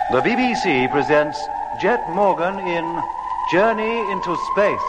The BBC presents Jet Morgan in Journey into Space.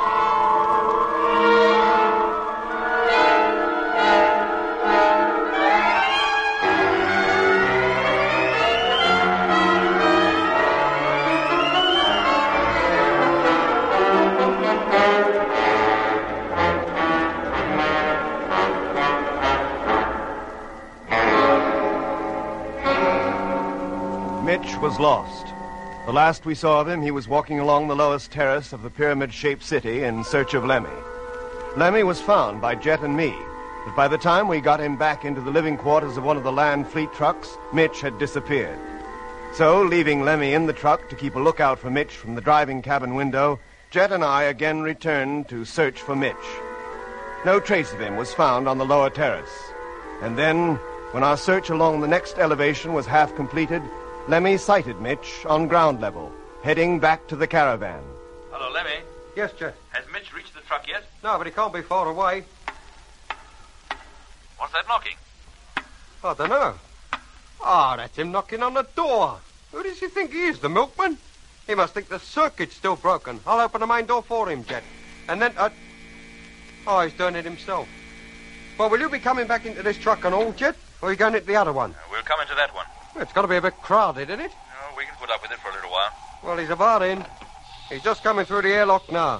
Mitch was lost. The last we saw of him, he was walking along the lowest terrace of the pyramid-shaped city in search of Lemmy. Lemmy was found by Jet and me, but by the time we got him back into the living quarters of one of the land fleet trucks, Mitch had disappeared. So, leaving Lemmy in the truck to keep a lookout for Mitch from the driving cabin window, Jet and I again returned to search for Mitch. No trace of him was found on the lower terrace. And then, when our search along the next elevation was half completed, Lemmy sighted Mitch on ground level, heading back to the caravan. Hello, Lemmy. Yes, Jet. Has Mitch reached the truck yet? No, but he can't be far away. What's that knocking? I don't know. That's him knocking on the door. Who does he think he is, the milkman? He must think the circuit's still broken. I'll open the main door for him, Jet. And then, he's doing it himself. Well, will you be coming back into this truck and all, Jet? Or are you going into the other one? We'll come into that one. Well, it's got to be a bit crowded, isn't it? Oh, we can put up with it for a little while. Well, he's about in. He's just coming through the airlock now.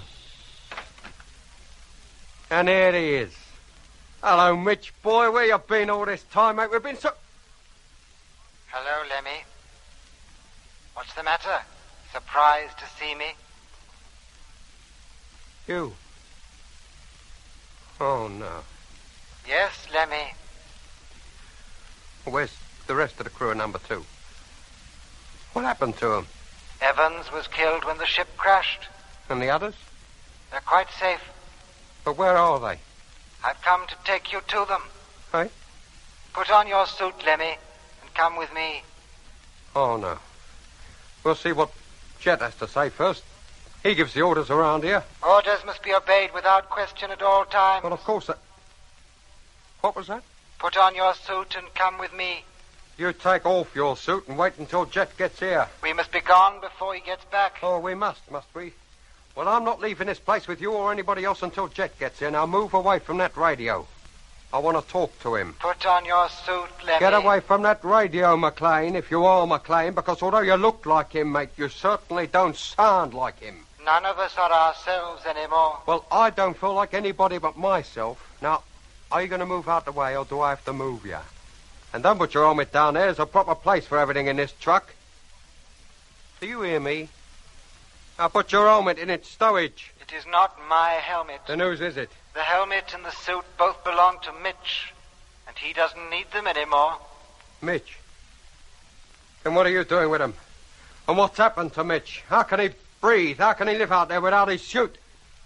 And there he is. Hello, Mitch, boy. Where you been all this time, mate? We've been so... Hello, Lemmy. What's the matter? Surprised to see me? You? Oh, no. Yes, Lemmy. Where's the rest of the crew of number 2? What happened to them? Evans was killed when the ship crashed. And the others? They're quite safe. But where are they? I've come to take you to them. Hey? Put on your suit, Lemmy, and come with me. Oh, no. We'll see what Jet has to say first. He gives the orders around here. Orders must be obeyed without question at all times. Well, of course. What was that? Put on your suit and come with me. You take off your suit and wait until Jet gets here. We must be gone before he gets back. Oh, we must we? Well, I'm not leaving this place with you or anybody else until Jet gets here. Now move away from that radio. I want to talk to him. Put on your suit, Lemmy. Get away from that radio, McLean, if you are McLean, because although you look like him, mate, you certainly don't sound like him. None of us are ourselves anymore. Well, I don't feel like anybody but myself. Now, are you going to move out the way, or do I have to move you? And don't put your helmet down there. There's a proper place for everything in this truck. Do you hear me? Now put your helmet in its stowage. It is not my helmet. Then whose is it? The helmet and the suit both belong to Mitch, and he doesn't need them anymore. Mitch? And what are you doing with him? And what's happened to Mitch? How can he breathe? How can he live out there without his suit?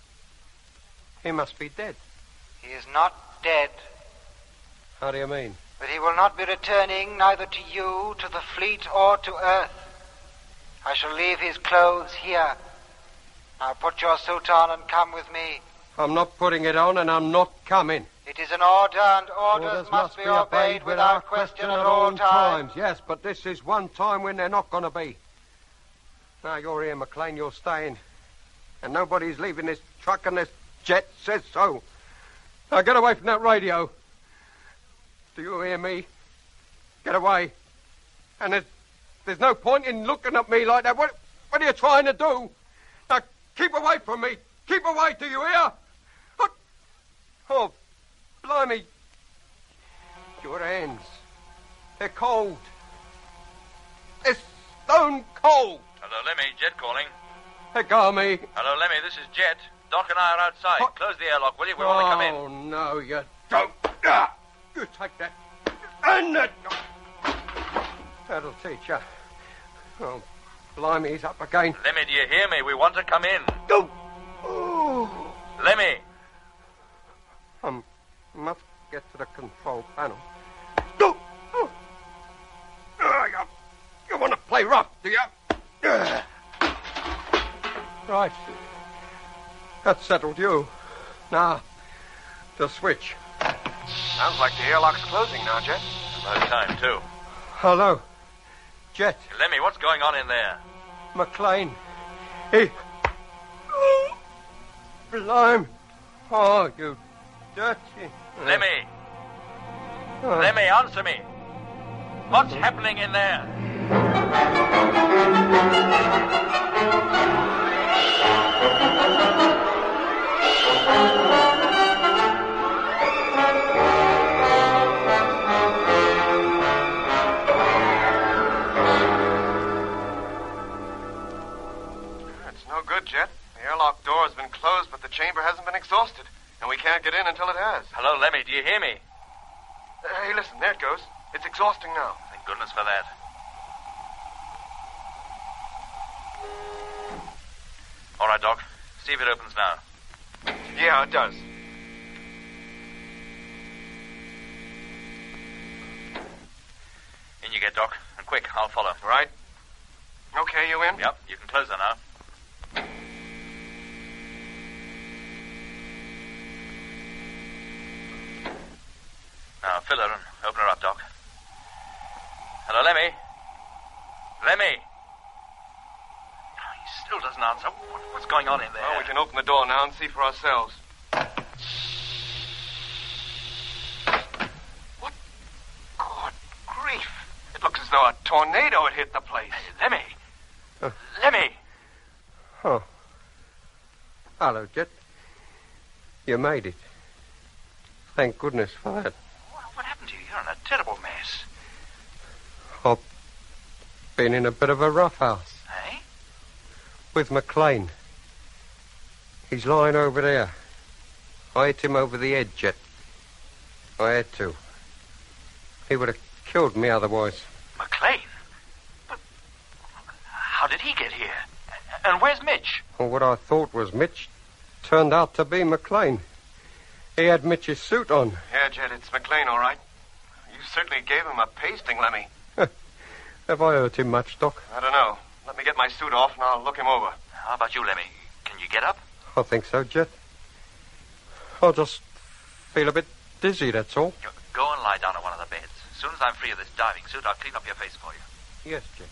He must be dead. He is not dead. How do you mean? But he will not be returning neither to you, to the fleet, or to Earth. I shall leave his clothes here. Now put your suit on and come with me. I'm not putting it on, and I'm not coming. It is an order, and orders must be obeyed without question at all times. Yes, but this is one time when they're not going to be. Now, you're here, McLean. You're staying. And nobody's leaving this truck unless Jet says so. Now, get away from that radio. Do you hear me? Get away. And there's no point in looking at me like that. What are you trying to do? Now, keep away from me. Keep away, do you hear? Oh, blimey. Your hands. They're cold. They're stone cold. Hello, Lemmy. Jet calling. Let go of me. Hello, Lemmy. This is Jet. Doc and I are outside. What? Close the airlock, will you? We want to come in. Oh, no, you don't. You take that. And that. That'll teach you. Oh, blimey, he's up again. Lemmy, do you hear me? We want to come in. Go. Oh. Lemmy. Must get to the control panel. Go. Oh. You want to play rough, do you? Right. That settled you. Now, the switch. Sounds like the airlock's closing now, Jet. About time, too. Hello. Jet. Lemmy, what's going on in there? McLean. He... Oh, Blimey. Oh, you dirty... Lemmy! Oh. Lemmy, answer me! What's happening in there? It's no good, Jet. The airlock door has been closed, but the chamber hasn't been exhausted. And we can't get in until it has. Hello, Lemmy, do you hear me? Hey, listen, there it goes. It's exhausting now. Thank goodness for that. All right, Doc. See if it opens now. Yeah, it does. In you get, Doc. And quick, I'll follow. Right. Okay, you in? Yep, you can close her now. Now, fill her and open her up, Doc. Hello, Lemmy? Lemmy? He still doesn't answer. What's going on in there? Well, we can open the door now and see for ourselves. What? Good grief. It looks as though a tornado had hit the place. Lemmy! Lemmy! Oh. Hello, Jet. You made it. Thank goodness for that. What happened to you? You're in a terrible mess. I've been in a bit of a rough house. Eh? With McLean. He's lying over there. I hit him over the head, Jet. I had to. He would have killed me otherwise. McLean? But how did he get here? And where's Mitch? Well, what I thought was Mitch turned out to be McLean. He had Mitch's suit on. Yeah, Jet, it's McLean, all right. You certainly gave him a pasting, Lemmy. Have I hurt him much, Doc? I don't know. Let me get my suit off and I'll look him over. How about you, Lemmy? Can you get up? I think so, Jet. I just feel a bit dizzy, that's all. Go and lie down on one of the beds. As soon as I'm free of this diving suit, I'll clean up your face for you. Yes, Jet.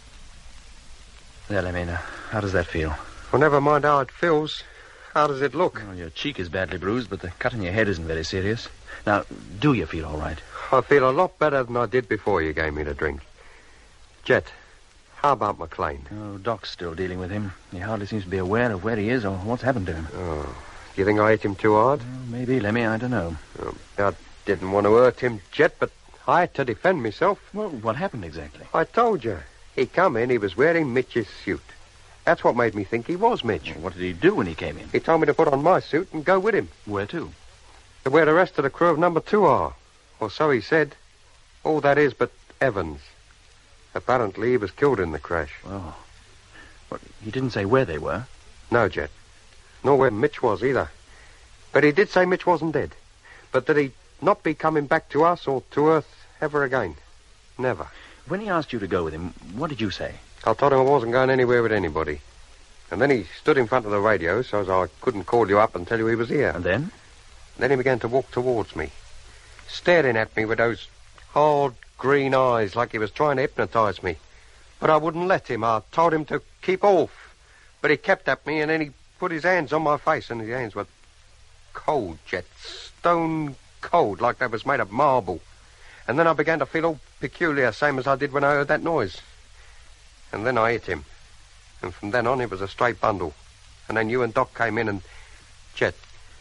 There, Lemmy, now, how does that feel? Well, never mind how it feels. How does it look? Well, your cheek is badly bruised, but the cut in your head isn't very serious. Now, do you feel all right? I feel a lot better than I did before you gave me the drink. Jet, how about McLean? Oh, Doc's still dealing with him. He hardly seems to be aware of where he is or what's happened to him. Oh, you think I hit him too hard? Well, maybe, Lemmy, I don't know. I didn't want to hurt him, Jet, but I had to defend myself. Well, what happened exactly? I told you. He come in, he was wearing Mitch's suit. That's what made me think he was Mitch. Well, what did he do when he came in? He told me to put on my suit and go with him. Where to? To where the rest of the crew of number 2 are. Or so he said. All that is but Evans. Apparently he was killed in the crash. Oh. Well, he didn't say where they were. No, Jet. Nor where Mitch was either. But he did say Mitch wasn't dead. But that he'd not be coming back to us or to Earth ever again. Never. When he asked you to go with him, what did you say? I told him I wasn't going anywhere with anybody. And then he stood in front of the radio so as I couldn't call you up and tell you he was here. And then? Then he began to walk towards me, staring at me with those hard green eyes like he was trying to hypnotize me. But I wouldn't let him. I told him to keep off. But he kept at me, and then he put his hands on my face, and his hands were cold, Jet, stone cold, like they was made of marble. And then I began to feel all peculiar, same as I did when I heard that noise. And then I hit him. And from then on, it was a straight bundle. And then you and Doc came in and... Jet,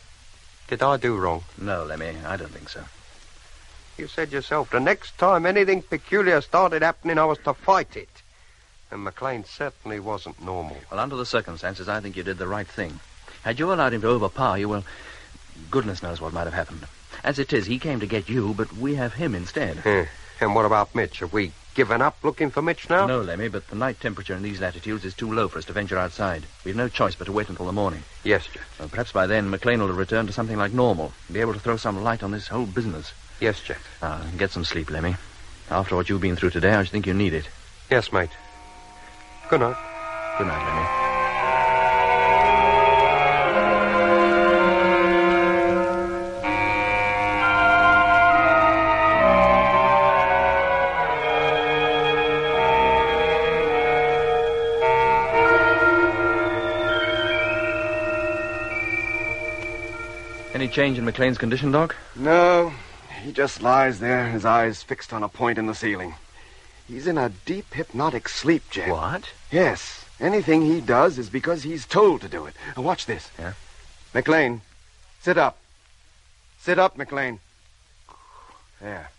did I do wrong? No, Lemmy, I don't think so. You said yourself, the next time anything peculiar started happening, I was to fight it. And McLean certainly wasn't normal. Well, under the circumstances, I think you did the right thing. Had you allowed him to overpower you, well, goodness knows what might have happened. As it is, he came to get you, but we have him instead. And what about Mitch? Have we given up looking for Mitch now? No, Lemmy, but the night temperature in these latitudes is too low for us to venture outside. We've no choice but to wait until the morning. Yes, Jet. Well, perhaps by then, McLean will have returned to something like normal, and be able to throw some light on this whole business. Yes, Jet. Now, get some sleep, Lemmy. After what you've been through today, I should think you need it. Yes, mate. Good night. Good night, Lemmy. change in McLean's condition, Doc? No, he just lies there, his eyes fixed on a point in the ceiling. He's in a deep hypnotic sleep, Jet. What? Yes. Anything he does is because he's told to do it. Now, watch this. Yeah? McLean, sit up. Sit up, McLean. There.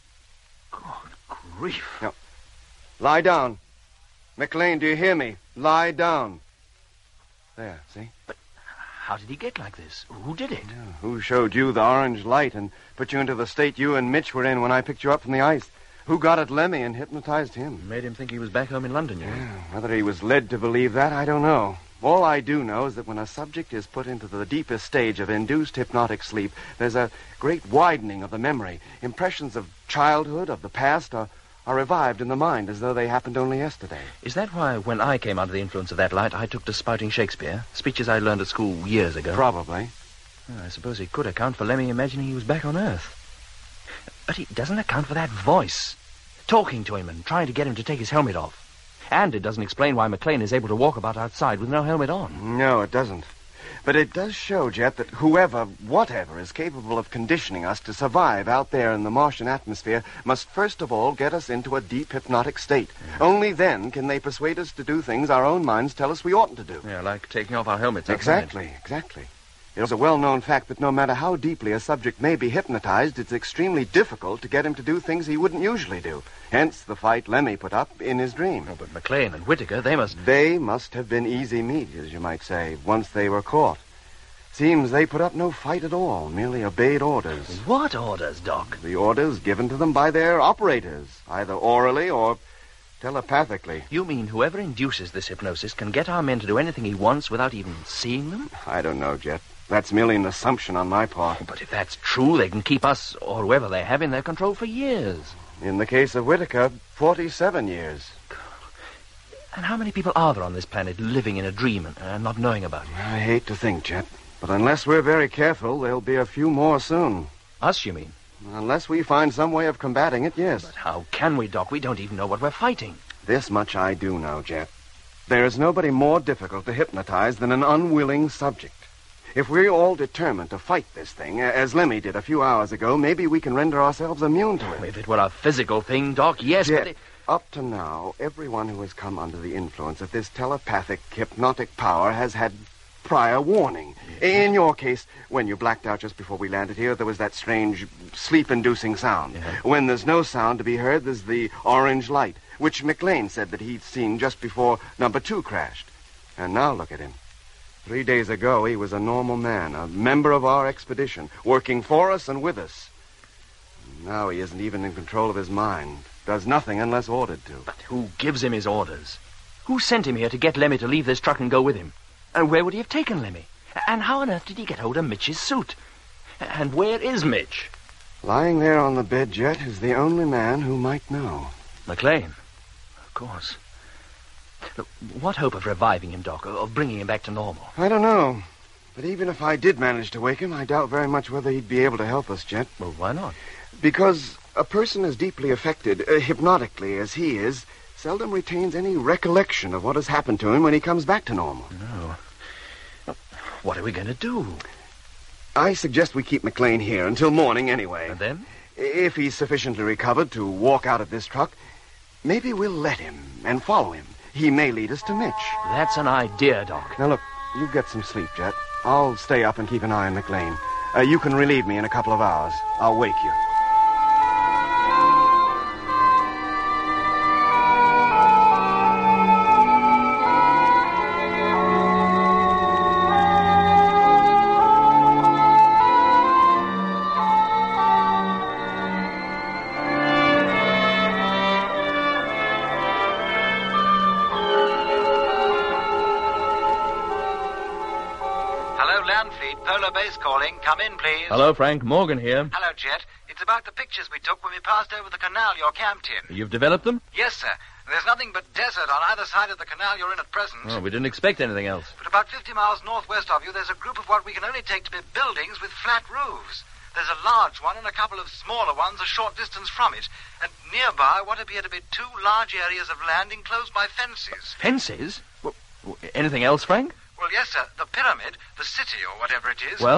Good grief. Now, lie down. McLean, do you hear me? Lie down. There, see? But how did he get like this? Who did it? Yeah, who showed you the orange light and put you into the state you and Mitch were in when I picked you up from the ice? Who got at Lemmy and hypnotized him? Made him think he was back home in London, you know. Yeah, whether he was led to believe that, I don't know. All I do know is that when a subject is put into the deepest stage of induced hypnotic sleep, there's a great widening of the memory. Impressions of childhood, of the past, are revived in the mind as though they happened only yesterday. Is that why, when I came under the influence of that light, I took to spouting Shakespeare? Speeches I learned at school years ago? Probably. Well, I suppose it could account for Lemmy imagining he was back on Earth. But it doesn't account for that voice. Talking to him and trying to get him to take his helmet off. And it doesn't explain why McLean is able to walk about outside with no helmet on. No, it doesn't. But it does show, Jet, that whoever, whatever, is capable of conditioning us to survive out there in the Martian atmosphere must first of all get us into a deep hypnotic state. Yeah. Only then can they persuade us to do things our own minds tell us we oughtn't to do. Yeah, like taking off our helmets outside. Exactly. It's a well-known fact that no matter how deeply a subject may be hypnotized, it's extremely difficult to get him to do things he wouldn't usually do. Hence the fight Lemmy put up in his dream. Oh, but McLean and Whittaker, they must have been easy meat, as you might say, once they were caught. Seems they put up no fight at all, merely obeyed orders. What orders, Doc? The orders given to them by their operators, either orally or telepathically. You mean whoever induces this hypnosis can get our men to do anything he wants without even seeing them? I don't know, Jet. That's merely an assumption on my part. But if that's true, they can keep us, or whoever they have, in their control for years. In the case of Whittaker, 47 years. And how many people are there on this planet living in a dream and not knowing about it? I hate to think, Jet. But unless we're very careful, there'll be a few more soon. Us, you mean? Unless we find some way of combating it, yes. But how can we, Doc? We don't even know what we're fighting. This much I do know, Jet. There is nobody more difficult to hypnotize than an unwilling subject. If we're all determined to fight this thing, as Lemmy did a few hours ago, maybe we can render ourselves immune to it. If it were a physical thing, Doc, yes, Jet, but... Up to now, everyone who has come under the influence of this telepathic, hypnotic power has had prior warning. In your case, when you blacked out just before we landed here, there was that strange sleep-inducing sound. Yeah. When there's no sound to be heard, there's the orange light, which McLean said that he'd seen just before number 2 crashed. And now look at him. 3 days ago, he was a normal man, a member of our expedition, working for us and with us. Now he isn't even in control of his mind. Does nothing unless ordered to. But who gives him his orders? Who sent him here to get Lemmy to leave this truck and go with him? And where would he have taken Lemmy? And how on earth did he get hold of Mitch's suit? And where is Mitch? Lying there on the bed, Jet, is the only man who might know. McLean? Of course. Look, what hope of reviving him, Doc, of bringing him back to normal? I don't know. But even if I did manage to wake him, I doubt very much whether he'd be able to help us, Jet. Well, why not? Because a person as deeply affected, hypnotically as he is, seldom retains any recollection of what has happened to him when he comes back to normal. No. What are we going to do? I suggest we keep McLean here until morning anyway. And then? If he's sufficiently recovered to walk out of this truck, maybe we'll let him and follow him. He may lead us to Mitch. That's an idea, Doc. Now, look, you get some sleep, Jet. I'll stay up and keep an eye on McLean. You can relieve me in a couple of hours. I'll wake you. Polar Base calling. Come in, please. Hello, Frank. Morgan here. Hello, Jet. It's about the pictures we took when we passed over the canal you're camped in. You've developed them? Yes, sir. There's nothing but desert on either side of the canal you're in at present. Oh, we didn't expect anything else. But about 50 miles northwest of you, there's a group of what we can only take to be buildings with flat roofs. There's a large one and a couple of smaller ones a short distance from it. And nearby what appear to be 2 large areas of land enclosed by fences. Fences? Well, anything else, Frank? Well, yes, sir. The pyramid, the city or whatever it is. Well?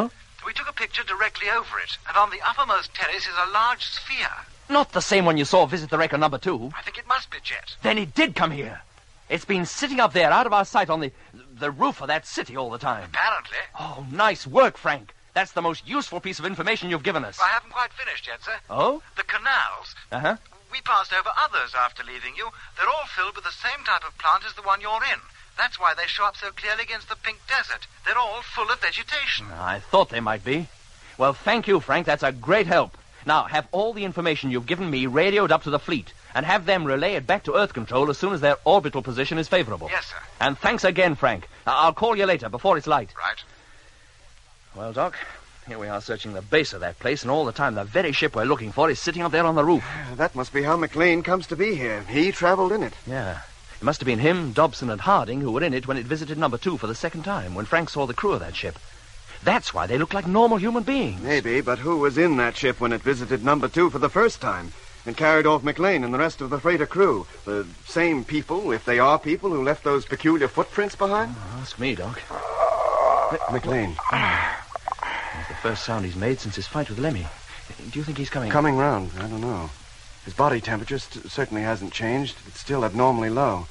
We took a picture directly over it, and on the uppermost terrace is a large sphere. Not the same one you saw visit the wreck on number 2. I think it must be, Jet. Then it did come here. It's been sitting up there out of our sight on the roof of that city all the time. Apparently. Oh, nice work, Frank. That's the most useful piece of information you've given us. I haven't quite finished yet, sir. Oh? The canals. Uh-huh. We passed over others after leaving you. They're all filled with the same type of plant as the one you're in. That's why they show up so clearly against the pink desert. They're all full of vegetation. I thought they might be. Well, thank you, Frank. That's a great help. Now, have all the information you've given me radioed up to the fleet, and have them relay it back to Earth Control as soon as their orbital position is favorable. Yes, sir. And thanks again, Frank. I'll call you later, before it's light. Right. Well, Doc, here we are searching the base of that place, and all the time the very ship we're looking for is sitting up there on the roof. That must be how McLean comes to be here. He traveled in it. Yeah. It must have been him, Dobson, and Harding who were in it when it visited number 2 for the second time, when Frank saw the crew of that ship. That's why they look like normal human beings. Maybe, but who was in that ship when it visited number 2 for the first time and carried off McLean and the rest of the freighter crew? The same people, if they are people, who left those peculiar footprints behind? Ask me, Doc. McLean. It's the first sound he's made since his fight with Lemmy. Do you think he's coming? Coming round. I don't know. His body temperature certainly hasn't changed. It's still abnormally low.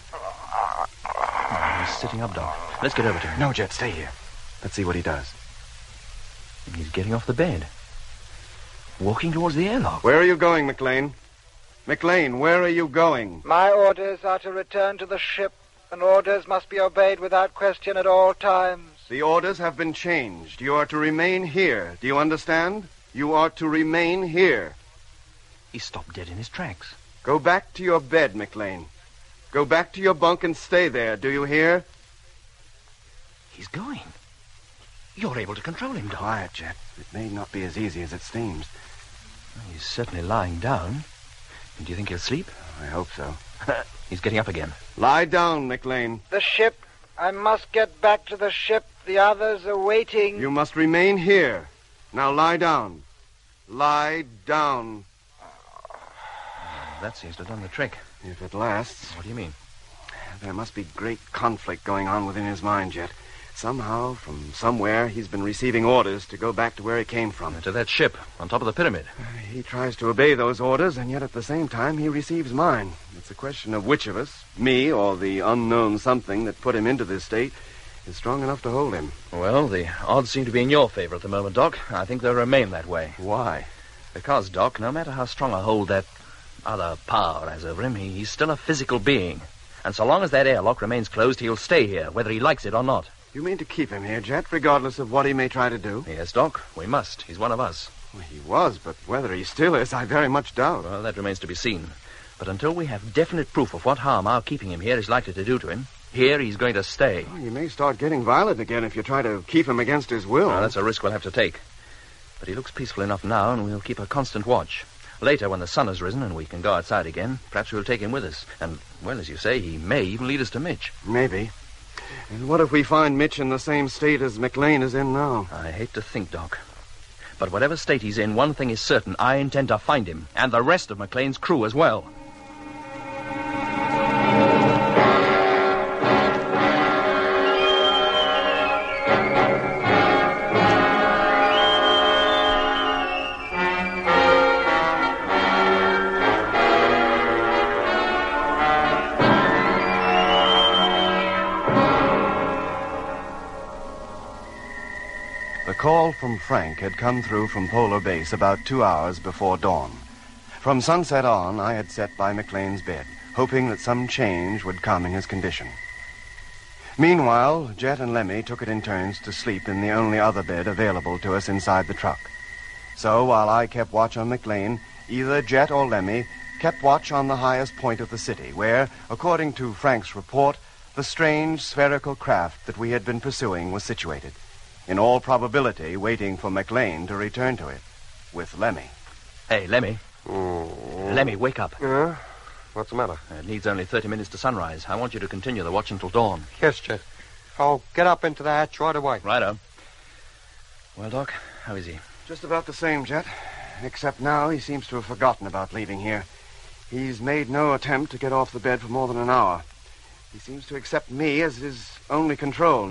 He's sitting up, Doc. Let's get over to him. No, Jet, stay here. Let's see what he does. He's getting off the bed. Walking towards the airlock. Where are you going, McLean? McLean, where are you going? My orders are to return to the ship, and orders must be obeyed without question at all times. The orders have been changed. You are to remain here. Do you understand? You are to remain here. He stopped dead in his tracks. Go back to your bed, McLean. Go back to your bunk and stay there. Do you hear? He's going. You're able to control him, Doc. Quiet, Jet. It may not be as easy as it seems. He's certainly lying down. Do you think he'll sleep? I hope so. He's getting up again. Lie down, McLean. The ship. I must get back to the ship. The others are waiting. You must remain here. Now lie down. Lie down. That seems to have done the trick. If it lasts. What do you mean? There must be great conflict going on within his mind, Jet. Somehow, from somewhere, he's been receiving orders to go back to where he came from. To that ship on top of the pyramid. He tries to obey those orders, and yet at the same time he receives mine. It's a question of which of us, me or the unknown something that put him into this state, is strong enough to hold him. Well, the odds seem to be in your favor at the moment, Doc. I think they'll remain that way. Why? Because, Doc, no matter how strong a hold that other power has over him, he's still a physical being. And so long as that airlock remains closed, he'll stay here, whether he likes it or not. You mean to keep him here, Jet, regardless of what he may try to do? Yes, Doc, we must. He's one of us. Well, he was, but whether he still is, I very much doubt. Well, that remains to be seen. But until we have definite proof of what harm our keeping him here is likely to do to him, here he's going to stay. Well, you may start getting violent again if you try to keep him against his will. Well, that's a risk we'll have to take. But he looks peaceful enough now, and we'll keep a constant watch. Later, when the sun has risen and we can go outside again, perhaps we'll take him with us. And, well, as you say, he may even lead us to Mitch. Maybe. And what if we find Mitch in the same state as McLean is in now? I hate to think, Doc. But whatever state he's in, one thing is certain. I intend to find him, and the rest of McLean's crew as well. The call from Frank had come through from Polar Base about 2 hours before dawn. From sunset on, I had sat by McLean's bed, hoping that some change would come in his condition. Meanwhile, Jet and Lemmy took it in turns to sleep in the only other bed available to us inside the truck. So while I kept watch on McLean, either Jet or Lemmy kept watch on the highest point of the city, where, according to Frank's report, the strange spherical craft that we had been pursuing was situated. In all probability, waiting for McLean to return to it, with Lemmy. Hey, Lemmy. Lemmy, wake up. Yeah? What's the matter? It needs only 30 minutes to sunrise. I want you to continue the watch until dawn. Yes, Jet. I'll get up into the hatch right away. Righto. Well, Doc, how is he? Just about the same, Jet. Except now he seems to have forgotten about leaving here. He's made no attempt to get off the bed for more than an hour. He seems to accept me as his only control now.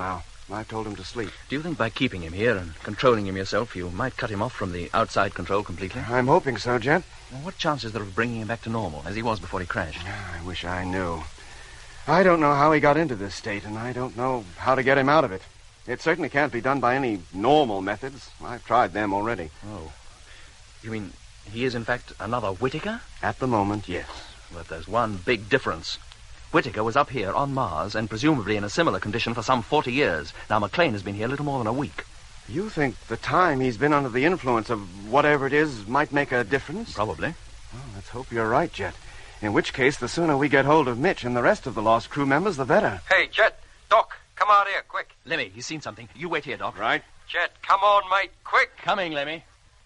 I told him to sleep. Do you think by keeping him here and controlling him yourself, you might cut him off from the outside control completely? I'm hoping so, Jet. Well, what chance is there of bringing him back to normal, as he was before he crashed? I wish I knew. I don't know how he got into this state, and I don't know how to get him out of it. It certainly can't be done by any normal methods. I've tried them already. Oh. You mean he is, in fact, another Whittaker? At the moment, yes. But there's one big difference. Whittaker was up here on Mars and presumably in a similar condition for some 40 years. Now, McLean has been here little more than a week. You think the time he's been under the influence of whatever it is might make a difference? Probably. Well, let's hope you're right, Jet. In which case, the sooner we get hold of Mitch and the rest of the lost crew members, the better. Hey, Jet, Doc, come out here, quick. Lemmy, he's seen something. You wait here, Doc. Right. Jet, come on, mate, quick. Coming, Lemmy.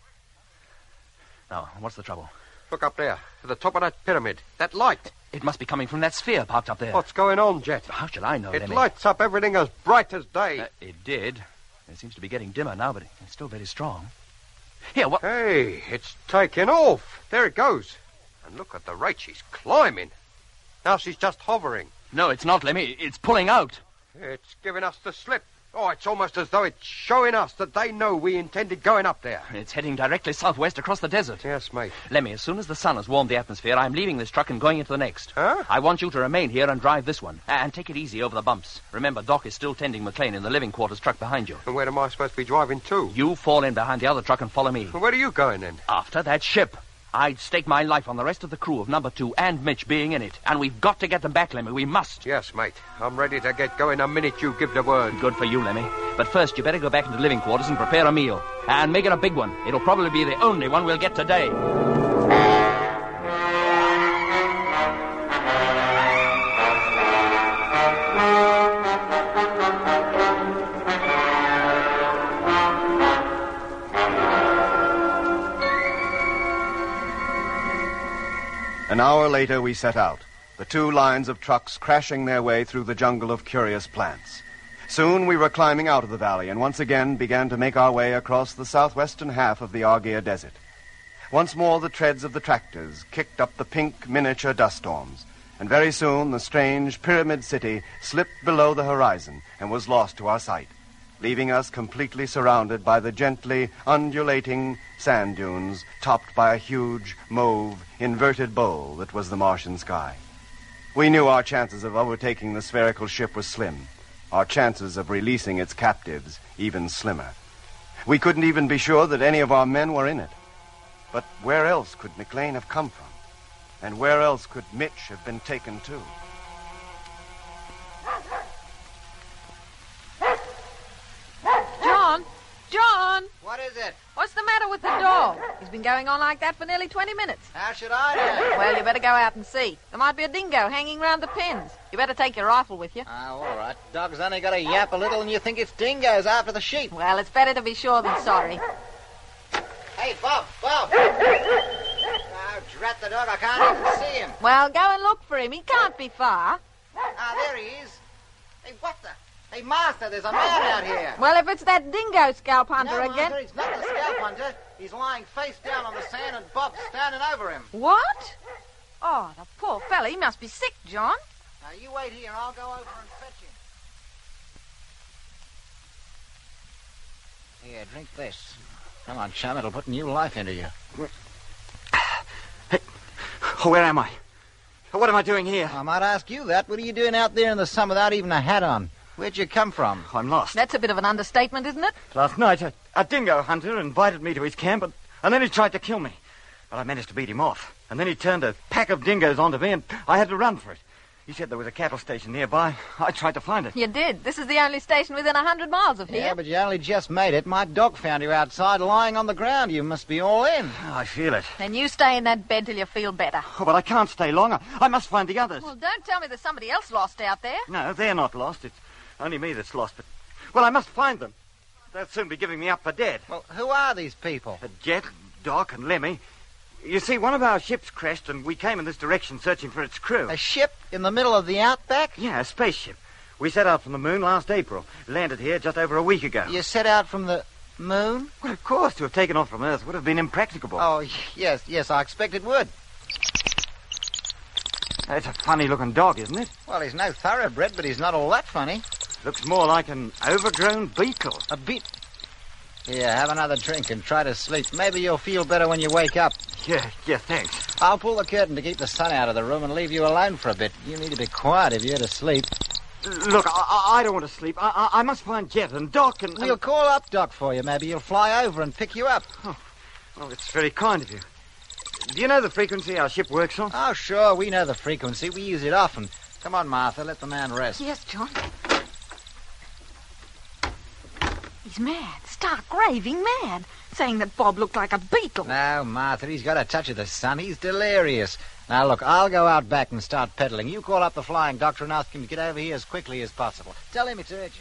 Now, what's the trouble? Look up there, at the top of that pyramid. That light. It must be coming from that sphere parked up there. What's going on, Jet? How should I know, It Lemmy? lights up everything as bright as day. It did. It seems to be getting dimmer now, but it's still very strong. Here, what... Hey, it's taking off. There it goes. And look at the rate she's climbing. Now she's just hovering. No, it's not, Lemmy. It's pulling out. It's giving us the slip. Oh, it's almost as though it's showing us that they know we intended going up there. It's heading directly southwest across the desert. Yes, mate. Lemmy, as soon as the sun has warmed the atmosphere, I'm leaving this truck and going into the next. Huh? I want you to remain here and drive this one. And take it easy over the bumps. Remember, Doc is still tending McLean in the living quarters truck behind you. And where am I supposed to be driving to? You fall in behind the other truck and follow me. Well, where are you going, then? After that ship. I'd stake my life on the rest of the crew of number 2 and Mitch being in it. And we've got to get them back, Lemmy. We must. Yes, mate. I'm ready to get going the minute you give the word. Good for you, Lemmy. But first, you better go back into the living quarters and prepare a meal. And make it a big one. It'll probably be the only one we'll get today. An hour later, we set out, the 2 lines of trucks crashing their way through the jungle of curious plants. Soon we were climbing out of the valley and once again began to make our way across the southwestern half of the Argyre Desert. Once more, the treads of the tractors kicked up the pink miniature dust storms, and very soon the strange pyramid city slipped below the horizon and was lost to our sight, leaving us completely surrounded by the gently undulating sand dunes topped by a huge, mauve, inverted bowl that was the Martian sky. We knew our chances of overtaking the spherical ship was slim, our chances of releasing its captives even slimmer. We couldn't even be sure that any of our men were in it. But where else could McLean have come from? And where else could Mitch have been taken to? John! What is it? What's the matter with the dog? He's been going on like that for nearly 20 minutes. How should I know? Well, you better go out and see. There might be a dingo hanging round the pens. You better take your rifle with you. Oh, all right. Dog's only got to yap a little and you think it's dingoes after the sheep. Well, it's better to be sure than sorry. Hey, Bob! Oh, drat the dog, I can't even see him. Well, go and look for him. He can't be far. Ah, there he is. Hey, what the... Hey, Master, there's a man out here. Well, if it's that dingo scalp hunter No, again... Master, he's not the scalp hunter. He's lying face down on the sand and Bob's standing over him. What? Oh, the poor fella. He must be sick, John. Now, you wait here. I'll go over and fetch him. Here, drink this. Come on, chum. It'll put new life into you. Hey, where am I? What am I doing here? I might ask you that. What are you doing out there in the sun without even a hat on? Where'd you come from? I'm lost. That's a bit of an understatement, isn't it? Last night, a dingo hunter invited me to his camp, and then he tried to kill me. But I managed to beat him off. And then he turned a pack of dingoes onto me, and I had to run for it. He said there was a cattle station nearby. I tried to find it. You did. This is the only station within 100 miles of here. Yeah, but you only just made it. My dog found you outside lying on the ground. You must be all in. I feel it. Then you stay in that bed till you feel better. Oh, but I can't stay long. I must find the others. Well, don't tell me there's somebody else lost out there. No, they're not lost. It's only me that's lost. But, well, I must find them. They'll soon be giving me up for dead. Well, who are these people? Jet, Doc, and Lemmy. You see, one of our ships crashed, and we came in this direction searching for its crew. A ship in the middle of the outback? Yeah, a spaceship. We set out from the moon last April. Landed here just over a week ago. You set out from the moon? Well, of course, to have taken off from Earth would have been impracticable. Oh, yes, I expect it would. It's a funny-looking dog, isn't it? Well, he's no thoroughbred, but he's not all that funny. Looks more like an overgrown beetle. A beet... Here, have another drink and try to sleep. Maybe you'll feel better when you wake up. Yeah, thanks. I'll pull the curtain to keep the sun out of the room and leave you alone for a bit. You need to be quiet if you're to sleep. Look, I don't want to sleep. I must find Jet and Doc and... We'll call up Doc for you. Maybe he'll fly over and pick you up. Oh, well, it's very kind of you. Do you know the frequency our ship works on? Oh, sure, we know the frequency. We use it often. Come on, Martha, let the man rest. Yes, John. He's mad, stark raving mad, saying that Bob looked like a beetle. No, Martha, he's got a touch of the sun. He's delirious. Now, look, I'll go out back and start peddling. You call up the flying doctor and ask him to get over here as quickly as possible. Tell him it's urgent.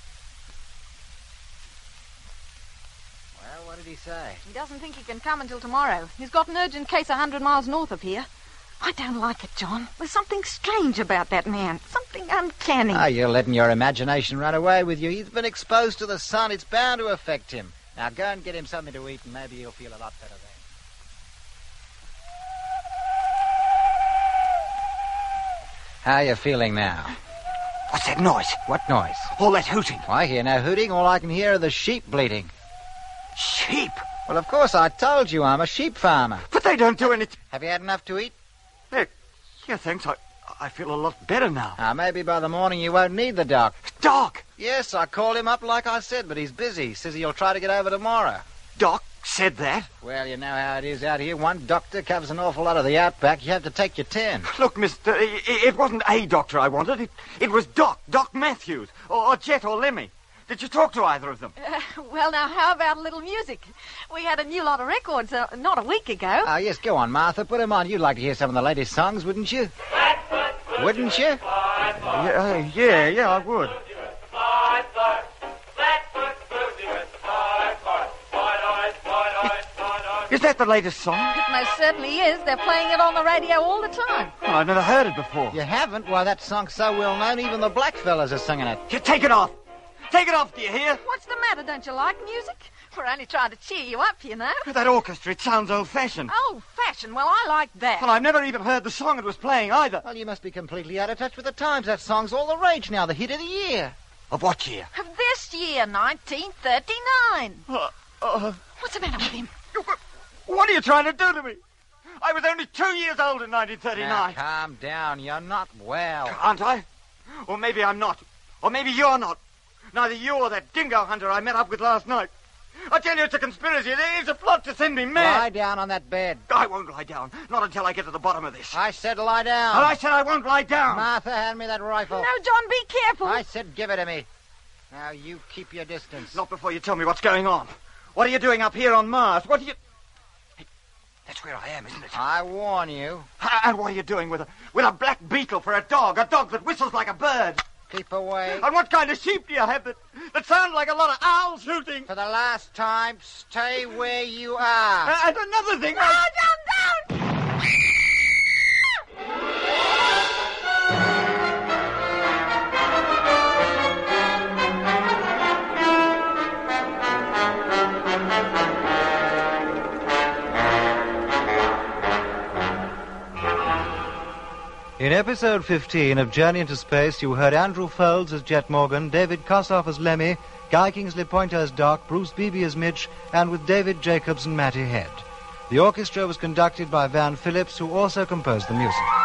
Well, what did he say? He doesn't think he can come until tomorrow. He's got an urgent case 100 miles north of here. I don't like it, John. There's something strange about that man. Something uncanny. Ah, you're letting your imagination run away with you. He's been exposed to the sun. It's bound to affect him. Now, go and get him something to eat, and maybe he'll feel a lot better then. How are you feeling now? What's that noise? What noise? All that hooting. I hear no hooting. All I can hear are the sheep bleating. Sheep? Well, of course, I told you I'm a sheep farmer. But they don't do anything. Have you had enough to eat? Yeah, thanks. I feel a lot better now. Maybe by the morning you won't need the doc. Doc? Yes, I called him up like I said, but he's busy. He says he'll try to get over tomorrow. Doc said that? Well, you know how it is out here. One doctor covers an awful lot of the outback. You have to take your turn. Look, mister, it wasn't a doctor I wanted. It was Doc Matthews, or Jet or Lemmy. Did you talk to either of them? Well, now, how about a little music? We had a new lot of records not a week ago. Yes, go on, Martha. Put them on. You'd like to hear some of the latest songs, wouldn't you? Wouldn't you? Yeah, I would. Is that the latest song? It most certainly is. They're playing it on the radio all the time. Oh, I've never heard it before. You haven't? Why, that song's so well known, even the black fellas are singing it. You take it off. Take it off, do you hear? What's the matter? Don't you like music? We're only trying to cheer you up, you know. That orchestra, it sounds old-fashioned. Old-fashioned? Well, I like that. Well, I've never even heard the song it was playing either. Well, you must be completely out of touch with the times. That song's all the rage now, the hit of the year. Of what year? Of this year, 1939. What's the matter with him? What are you trying to do to me? I was only 2 years old in 1939. Now, calm down. You're not well. Can't I? Or maybe I'm not. Or maybe you're not. Neither you or that dingo hunter I met up with last night. I tell you, it's a conspiracy. It's a plot to send me mad. Lie down on that bed. I won't lie down. Not until I get to the bottom of this. I said lie down. And I said I won't lie down. Martha, hand me that rifle. No, John, be careful. I said give it to me. Now, you keep your distance. Not before you tell me what's going on. What are you doing up here on Mars? What are you... Hey, that's where I am, isn't it? I warn you. And what are you doing with a black beetle for a dog that whistles like a bird? Keep away. And what kind of sheep do you have that sound like a lot of owls hooting? For the last time, stay where you are. And another thing... No, don't! In episode 15 of Journey into Space, you heard Andrew Folds as Jet Morgan, David Kossoff as Lemmy, Guy Kingsley Pointer as Doc, Bruce Beebe as Mitch, and with David Jacobs and Matty Head. The orchestra was conducted by Van Phillips, who also composed the music.